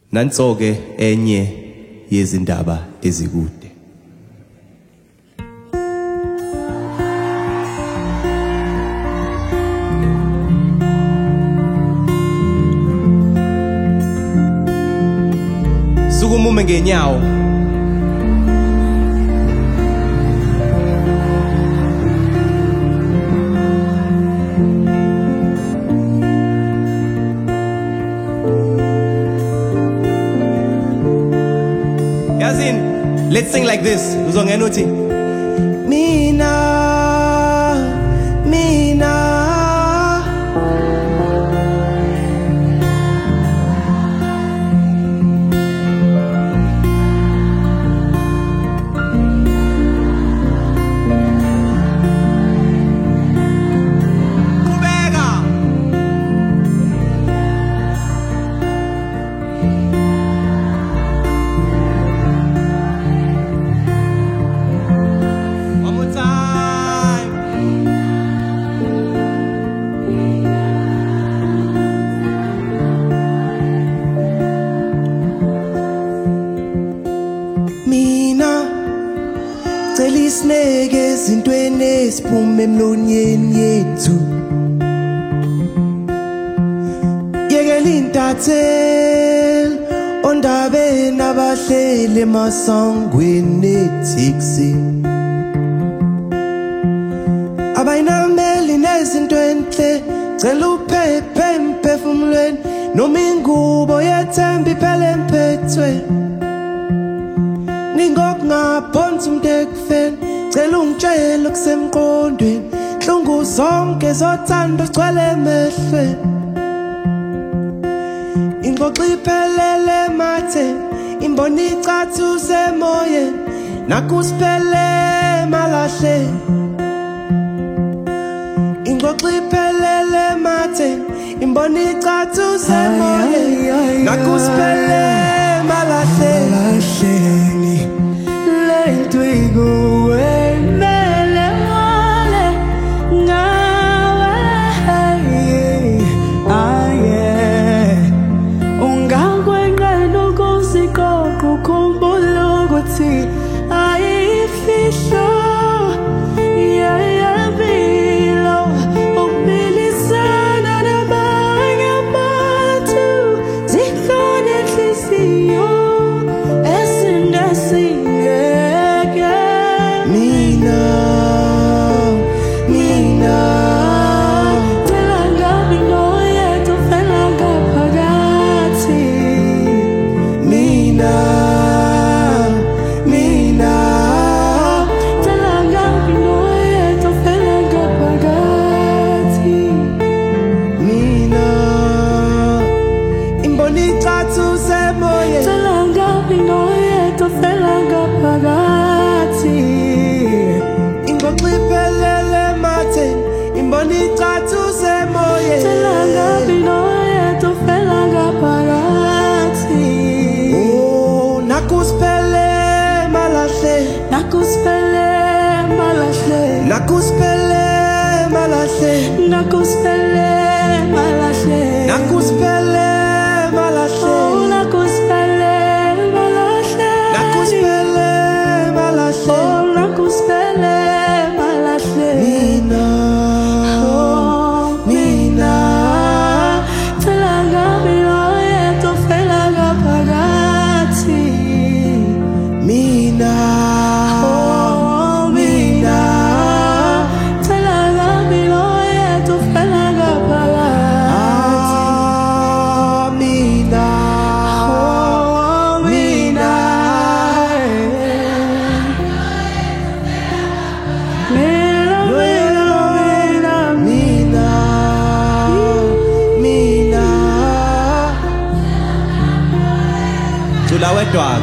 Nanso-ke enye yezindaba ezikude. Sukumume ngenyawo. Let's sing like this. Uzongena uthi Mina Celisneke ezintweni esiphuma emlonyeni yethu. Yekela intatheli ondabeni abahleli emasangweni eThekwini. Abayinameli nezinto enhle cela uphephe emphefumulweni noma ingubo yethemba iphele emphethweni. Ningokungaphonsi umuntu ekufeni cela ungitshele okusemqondweni hlungu zonke zothando zigcwele emehlweni. Ingxoxo iphelele mathe imboni icathuze emoyeni nakusiphele emalahleni. Ingxoxo iphelele mathe imboni icathuze emoyeni nakusiphele emalahleni. Lento iguwemele wale ngawe aye ungakwenqena ukuziqoqa ukhumbule ukuthi ayifihlo yayempilo ukumilisana nabanye abantu zihlone enhliziyo Dog.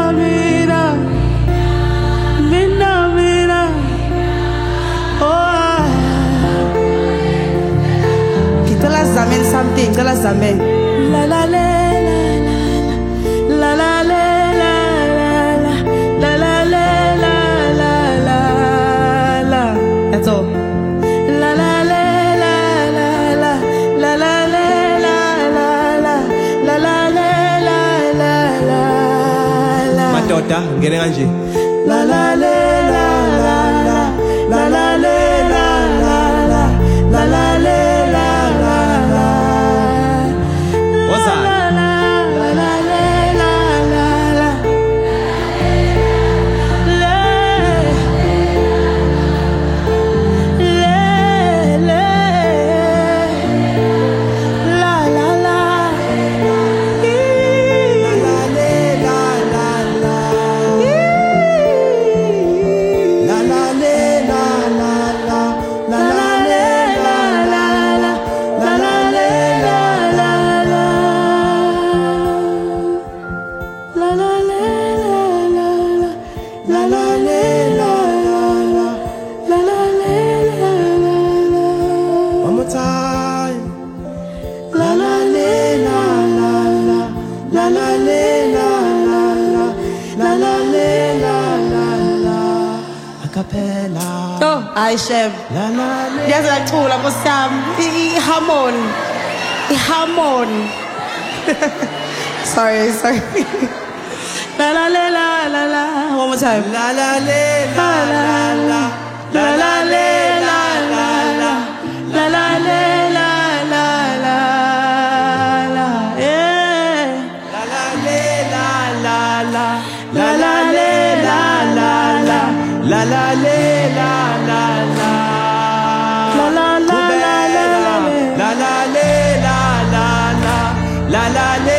Oh ngicela sizame. La la la la la la la la la la la la la la la. That's all. La la la la la la la la la la la la la la la la. Madoda ngene kanje. La la la la la la la la la la la la la la la. What's that? One more time. La la la la la la la la la la la la la la. Acapella. Oh, I Shem. La la la. Yes, I told him Sam. Hamon. Hamon. Sorry. La la la la la la. One more time. La la la la la la. La la la la la la. La la la la la la la. Yeah. La la la la la. La la la la la la. La la la la la la. La la la la la la. La la la la la la. La la la